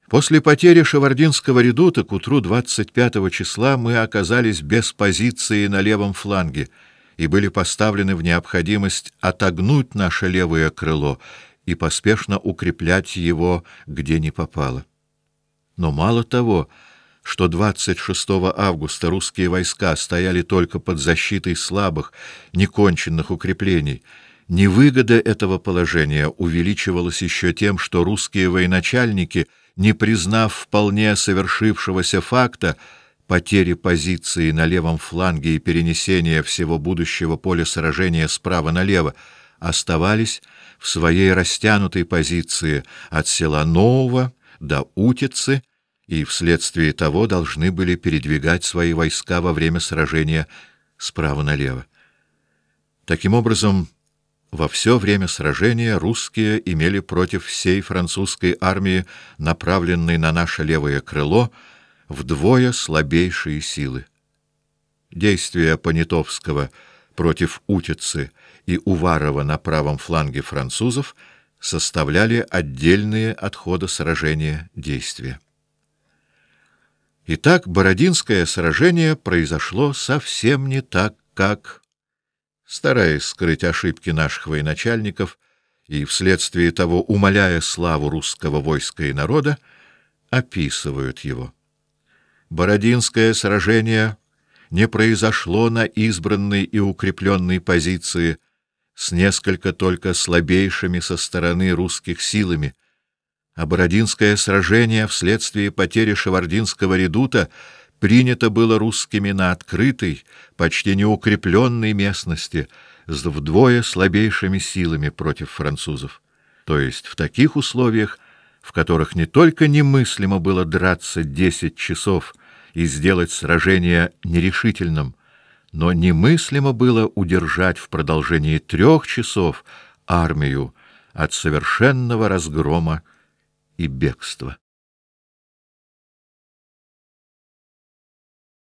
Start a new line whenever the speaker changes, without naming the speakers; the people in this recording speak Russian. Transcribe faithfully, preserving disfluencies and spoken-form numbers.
После потери Шевардинского редута к утру двадцать пятого числа мы оказались без позиции на левом фланге и были поставлены в необходимость отогнуть наше левое крыло и поспешно укреплять его где ни попало. Но мало того, что двадцать шестого августа русские войска стояли только под защитой слабых, неконченных укреплений, невыгода этого положения увеличивалась еще тем, что русские военачальники, не признав вполне совершившегося факта потери позиции на левом фланге и перенесения всего будущего поля сражения справа налево, оставались в своей растянутой позиции от села Нового до Утицы и вследствие того должны были передвигать свои войска во время сражения справа налево. Таким образом, во все время сражения русские имели против всей французской армии, направленной на наше левое крыло, вдвое слабейшие силы. Действия Понятовского против Утицы и Уварова на правом фланге французов составляли отдельные от хода сражения действия. Итак, Бородинское сражение произошло совсем не так, как, стараясь скрыть ошибки наших военачальников и вследствие того умаляя славу русского войска и народа, описывают его. Бородинское сражение не произошло на избранной и укрепленной позиции с несколько только слабейшими со стороны русских силами, а Бородинское сражение вследствие потери Шевардинского редута принято было русскими на открытой, почти неукрепленной местности с вдвое слабейшими силами против французов, то есть в таких условиях, в которых не только немыслимо было драться десять часов и сделать сражение нерешительным, но немыслимо было удержать в продолжении трех часов армию от совершенного разгрома и бегства.